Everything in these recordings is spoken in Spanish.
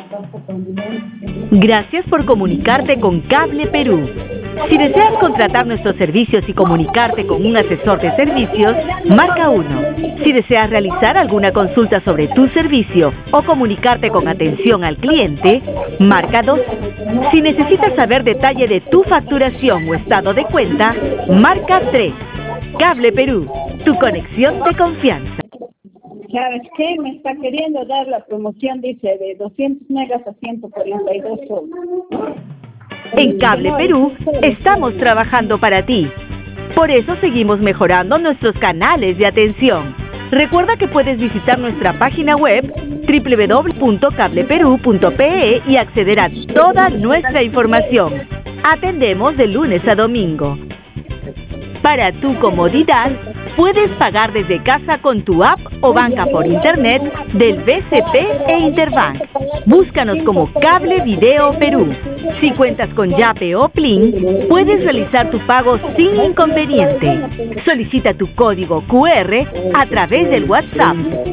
Gracias por comunicarte con Cable Perú. Si deseas contratar nuestros servicios y comunicarte con un asesor de servicios, marca 1. Si deseas realizar alguna consulta sobre tu servicio o comunicarte con atención al cliente, marca 2. Si necesitas saber detalle de tu facturación o estado de cuenta, marca 3. Cable Perú, tu conexión de confianza. ¿Sabes qué? Me está queriendo dar la promoción, dice, de 200 megas a 142 soles. En Cable Perú estamos trabajando para ti. Por eso seguimos mejorando nuestros canales de atención. Recuerda que puedes visitar nuestra página web www.cableperu.pe y acceder a toda nuestra información. Atendemos de lunes a domingo. Para tu comodidad, puedes pagar desde casa con tu app o banca por internet del BCP e Interbank. Búscanos como Cable Video Perú. Si cuentas con Yape o Plin, puedes realizar tu pago sin inconveniente. Solicita tu código QR a través del WhatsApp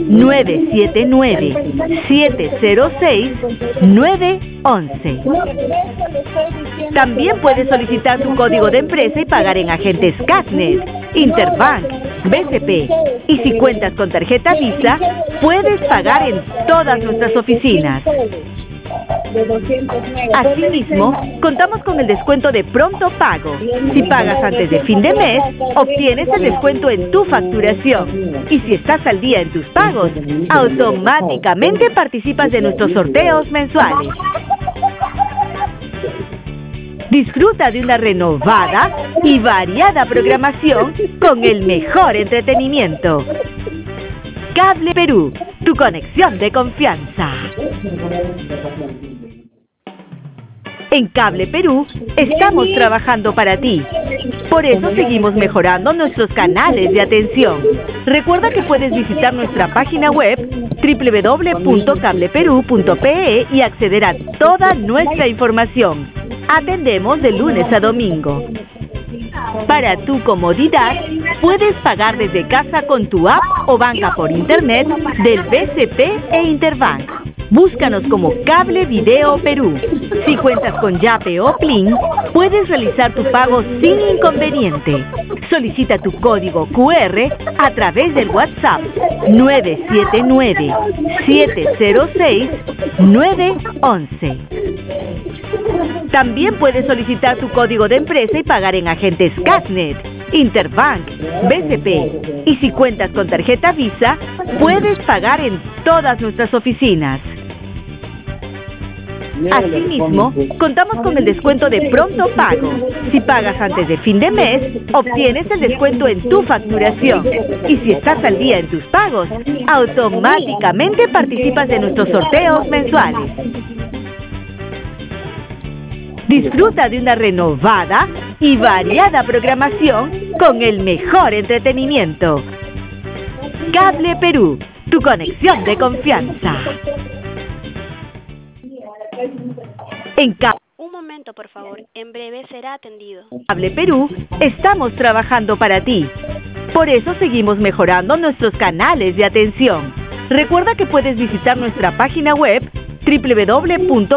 979-706-911. También puedes solicitar tu código de empresa y pagar en agentes Casnet, Interbank, BCP. Y si cuentas con tarjeta Visa, puedes pagar en todas nuestras oficinas. Asimismo, contamos con el descuento de pronto pago. Si pagas antes de fin de mes, obtienes el descuento en tu facturación. Y si estás al día en tus pagos, automáticamente participas de nuestros sorteos mensuales. Disfruta de una renovada y variada programación con el mejor entretenimiento. Cable Perú, tu conexión de confianza. En Cable Perú estamos trabajando para ti. Por eso seguimos mejorando nuestros canales de atención. Recuerda que puedes visitar nuestra página web www.cableperu.pe y acceder a toda nuestra información. Atendemos de lunes a domingo. Para tu comodidad, puedes pagar desde casa con tu app o banca por internet del BCP e Interbank. Búscanos como Cable Video Perú. Si cuentas con Yape o Plin, puedes realizar tu pago sin inconveniente. Solicita tu código QR a través del WhatsApp 979-706-911. También puedes solicitar tu código de empresa y pagar en agentes Casnet, Interbank, BCP. Y si cuentas con tarjeta Visa, puedes pagar en todas nuestras oficinas. Asimismo, contamos con el descuento de pronto pago. Si pagas antes de fin de mes, obtienes el descuento en tu facturación. Y si estás al día en tus pagos, automáticamente participas de nuestros sorteos mensuales. Disfruta de una renovada y variada programación con el mejor entretenimiento. Cable Perú, tu conexión de confianza. Un momento, por favor. En breve será atendido. Cable Perú, estamos trabajando para ti. Por eso seguimos mejorando nuestros canales de atención. Recuerda que puedes visitar nuestra página web www